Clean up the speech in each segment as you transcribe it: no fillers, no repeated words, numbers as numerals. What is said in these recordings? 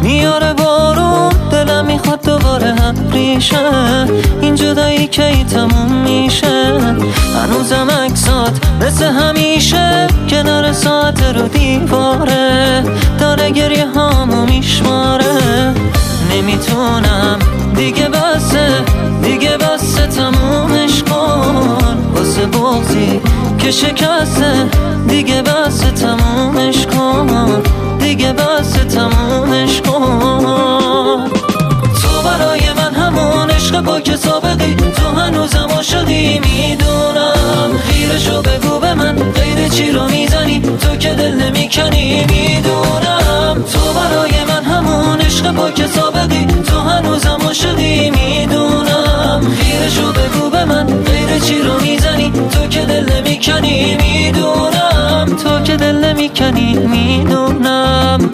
میاره بارون، دلم میخواد دوباره هم ریشه. این جدایی که ای تموم میشه، هنوزم عکسات مثل همیشه کنار ساعت رو دیواره، داره گریه هامو میشماره. نمیتونم دیگه بسه تمومش کن، واسه بغضی که شکسته. دیگه بسه تمومش کن، دیگه بسه تمومش کن. تو برای من همون عشق پاک سابقی، تو هنوزم عاشقی میدونم. خیرشو بگو به من، غیر چی رو میزنی تو که دل نمیکنی میدونم. تو برای من همون عشق پاک سابقی، تو هنوزم عاشقی میدونم. خیرشو بگو به من، غیر چی رو میزنی تو که دل نمیکنی میدونم. تو که دل نمیکنی میدونم.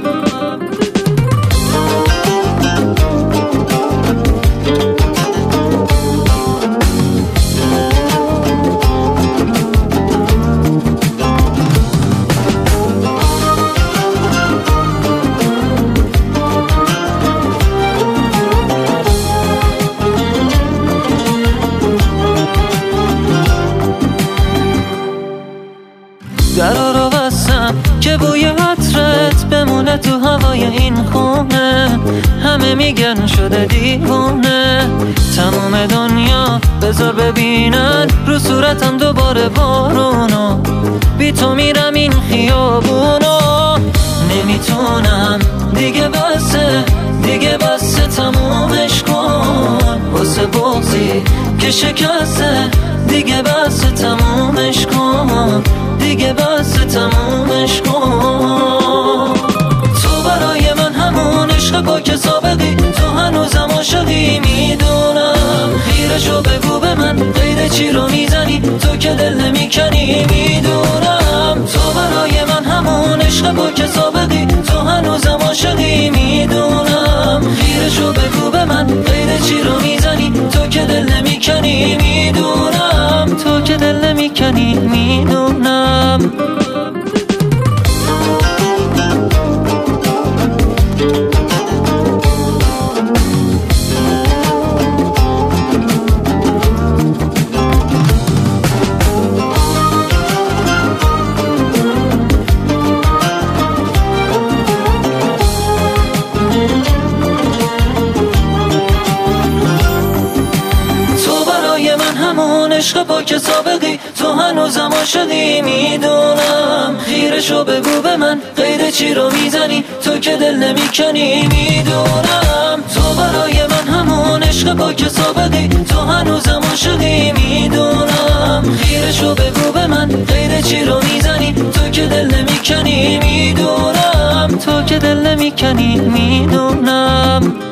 درا رو بستم که بوی عطرت بمونه تو هوای این خونه. همه میگن شده دیوونه، تمام دنیا بذار ببینن رو صورتم دوباره بارونو. بی تو میرم این خیابونو. نمیتونم دیگه بسه تمومش کن، واسه بغضی که شکسته. دیگه بسه تمومش کن، دیگه بسه تمومش کن. تو برای من همون عشق پاک سابقی، تو هنوزم عاشقی میدونم. خیرشو بگو به من، غیر چی رو میزنی تو که دل نمیکنی میدونم. تو برای من همون عشق پاک سابقی، تو هنوزم عاشقی میدونم. خیرشو بگو به من، غیر چی رو میزنی تو که دل نمیکنی میدونم. تو که دل نمیکنی میدونم. عشق پاک سابقی، تو هنوزم عاشقی میدونم. خیرشو بگو به من، غیر چی رو میزنی تو که دل نمیکنی میدونم. تو برای من همون عشق پاک سابقی، تو هنوزم عاشقی میدونم. خیرشو بگو به من، غیر چی رو میزنی تو که دل نمیکنی میدونم. تو که دل نمیکنی میدونم.